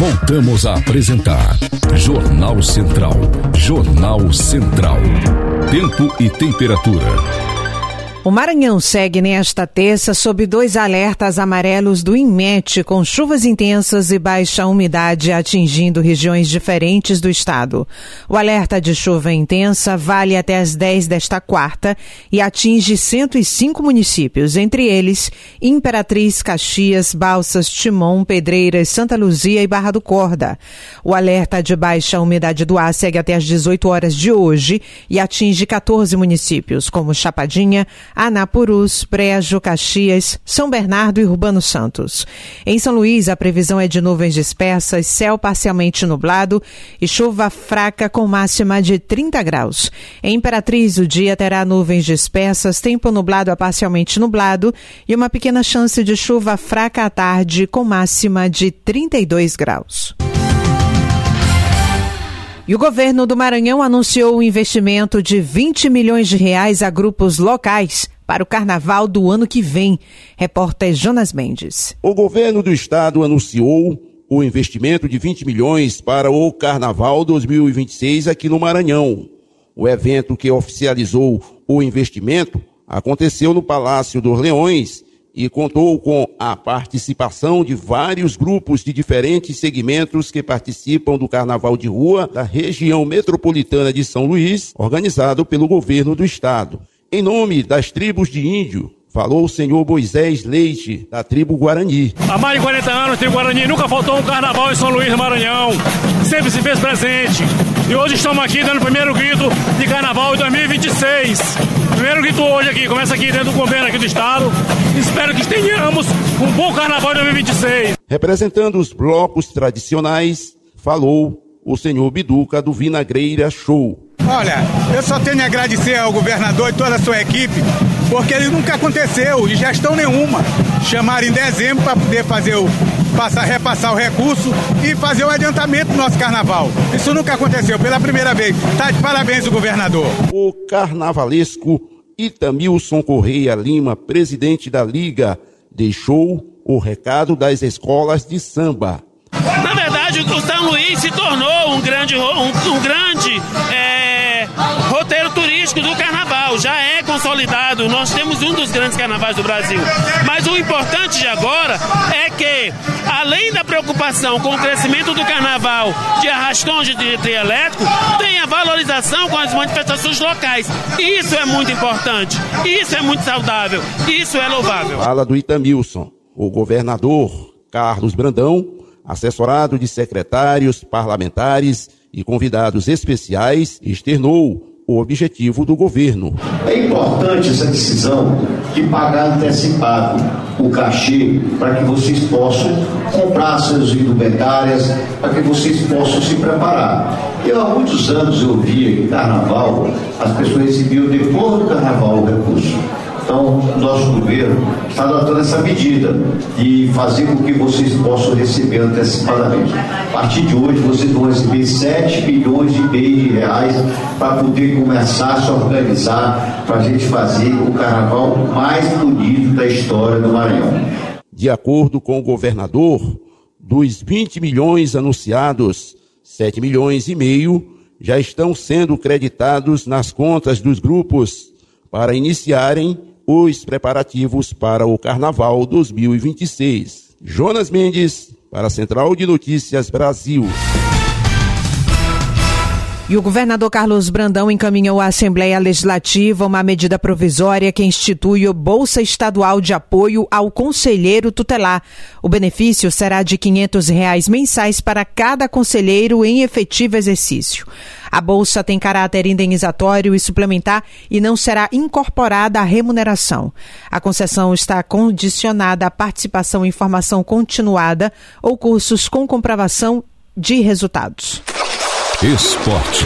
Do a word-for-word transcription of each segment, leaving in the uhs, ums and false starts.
Voltamos a apresentar Jornal Central. Jornal Central. Tempo e temperatura. O Maranhão segue nesta terça sob dois alertas amarelos do INMET, com chuvas intensas e baixa umidade atingindo regiões diferentes do estado. O alerta de chuva intensa vale até as dez desta quarta e atinge cento e cinco municípios, entre eles Imperatriz, Caxias, Balsas, Timon, Pedreiras, Santa Luzia e Barra do Corda. O alerta de baixa umidade do ar segue até as dezoito horas de hoje e atinge quatorze municípios, como Chapadinha, Anapurus, Brejo, Caxias, São Bernardo e Urbano Santos. Em São Luís, a previsão é de nuvens dispersas, céu parcialmente nublado e chuva fraca com máxima de trinta graus. Em Imperatriz, o dia terá nuvens dispersas, tempo nublado a parcialmente nublado e uma pequena chance de chuva fraca à tarde com máxima de trinta e dois graus. E o governo do Maranhão anunciou um investimento de vinte milhões de reais a grupos locais para o carnaval do ano que vem. Repórter Jonas Mendes. O governo do estado anunciou o investimento de vinte milhões para o carnaval dois mil e vinte e seis aqui no Maranhão. O evento que oficializou o investimento aconteceu no Palácio dos Leões e contou com a participação de vários grupos de diferentes segmentos que participam do Carnaval de Rua da região metropolitana de São Luís, organizado pelo governo do estado. Em nome das tribos de índio, falou o senhor Moisés Leite, da tribo Guarani. Há mais de quarenta anos, a tribo Guarani nunca faltou um carnaval em São Luís, no Maranhão. Sempre se fez presente. E hoje estamos aqui dando o primeiro grito de carnaval em dois mil e vinte e seis. Primeiro grito hoje aqui, começa aqui dentro do governo aqui do estado. Espero que tenhamos um bom carnaval em dois mil e vinte e seis. Representando os blocos tradicionais, falou o senhor Biduca do Vinagreira Show. Olha, eu só tenho a agradecer ao governador e toda a sua equipe, porque ele nunca aconteceu, de gestão nenhuma. Chamaram em dezembro para poder fazer o, passar, repassar o recurso e fazer o adiantamento do nosso carnaval. Isso nunca aconteceu, pela primeira vez. Tá de parabéns o governador. O carnavalesco Itamilson Correia Lima, presidente da Liga, deixou o recado das escolas de samba. Na verdade, o São Luís se tornou um grande, um, um grande é, roteiro turístico do carnaval. Já é consolidado, nós temos um dos grandes carnavais do Brasil. Mas o importante de agora é que, além da preocupação com o crescimento do carnaval de arrastões de trio elétrico, tem a valorização com as manifestações locais. Isso é muito importante, isso é muito saudável, isso é louvável. Fala do Itamilson, o governador Carlos Brandão, assessorado de secretários, parlamentares e convidados especiais, externou o objetivo do governo. É importante essa decisão de pagar antecipado o cachê para que vocês possam comprar suas indumentárias, para que vocês possam se preparar. Eu há muitos anos eu via que carnaval, as pessoas recebiam depois do carnaval o recurso. Então, o nosso governo está adotando essa medida de fazer com que vocês possam receber antecipadamente. A partir de hoje, vocês vão receber sete milhões e meio de reais para poder começar a se organizar para a gente fazer o carnaval mais bonito da história do Maranhão. De acordo com o governador, dos vinte milhões anunciados, sete milhões e meio já estão sendo creditados nas contas dos grupos para iniciarem os preparativos para o Carnaval dois mil e vinte e seis. Jonas Mendes, para a Central de Notícias Brasil. E o governador Carlos Brandão encaminhou à Assembleia Legislativa uma medida provisória que institui o Bolsa Estadual de Apoio ao Conselheiro Tutelar. O benefício será de quinhentos reais mensais para cada conselheiro em efetivo exercício. A bolsa tem caráter indenizatório e suplementar e não será incorporada à remuneração. A concessão está condicionada à participação em formação continuada ou cursos com comprovação de resultados. Esporte.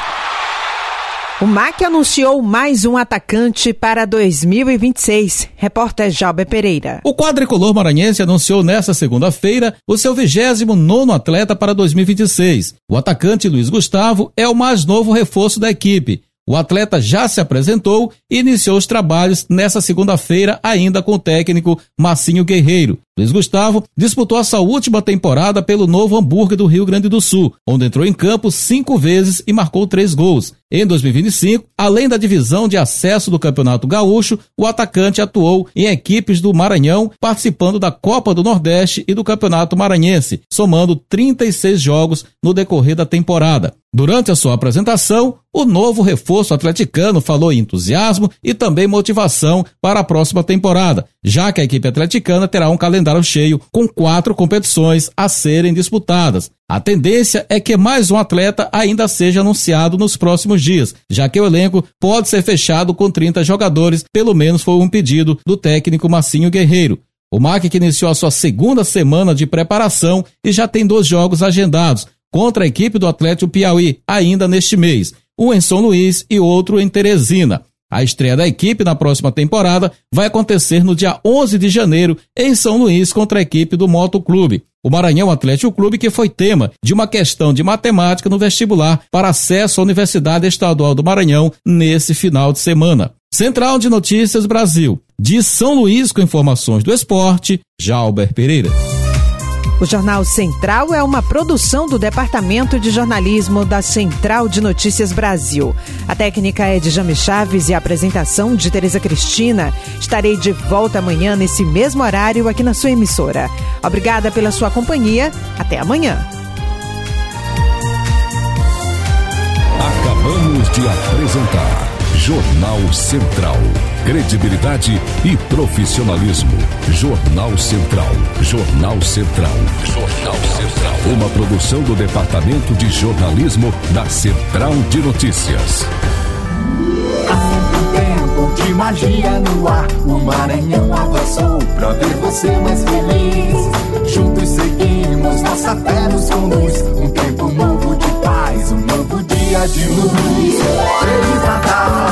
O M A C anunciou mais um atacante para dois mil e vinte e seis. Repórter Jalber Pereira. O quadricolor maranhense anunciou nesta segunda-feira o seu vigésimo nono atleta para dois mil e vinte e seis. O atacante Luiz Gustavo é o mais novo reforço da equipe. O atleta já se apresentou e iniciou os trabalhos nesta segunda-feira ainda com o técnico Marcinho Guerreiro. Luiz Gustavo disputou a sua última temporada pelo Novo Hamburgo do Rio Grande do Sul, onde entrou em campo cinco vezes e marcou três gols. Em dois mil e vinte e cinco, além da divisão de acesso do Campeonato Gaúcho, o atacante atuou em equipes do Maranhão, participando da Copa do Nordeste e do Campeonato Maranhense, somando trinta e seis jogos no decorrer da temporada. Durante a sua apresentação, o novo reforço atleticano falou em entusiasmo e também motivação para a próxima temporada, já que a equipe atleticana terá um calendário cheio com quatro competições a serem disputadas. A tendência é que mais um atleta ainda seja anunciado nos próximos dias, já que o elenco pode ser fechado com trinta jogadores, pelo menos foi um pedido do técnico Marcinho Guerreiro. O M A C que iniciou a sua segunda semana de preparação e já tem dois jogos agendados, contra a equipe do Atlético Piauí, ainda neste mês, um em São Luís e outro em Teresina. A estreia da equipe na próxima temporada vai acontecer no dia onze de janeiro em São Luís contra a equipe do Moto Clube. O Maranhão Atlético Clube, que foi tema de uma questão de matemática no vestibular para acesso à Universidade Estadual do Maranhão nesse final de semana. Central de Notícias Brasil, de São Luís, com informações do esporte, Jalber Pereira. O Jornal Central é uma produção do Departamento de Jornalismo da Central de Notícias Brasil. A técnica é de Jame Chaves e a apresentação de Tereza Cristina. Estarei de volta amanhã nesse mesmo horário aqui na sua emissora. Obrigada pela sua companhia. Até amanhã. Acabamos de apresentar Jornal Central. Credibilidade e profissionalismo. Jornal Central. Jornal Central. Jornal Central. Uma produção do Departamento de Jornalismo da Central de Notícias. Há um tempo de magia no ar. O Maranhão avançou pra ver você mais feliz. Juntos seguimos, nossa fé nos conduz. Um tempo novo de paz, um novo dia de luz. Feliz Natal.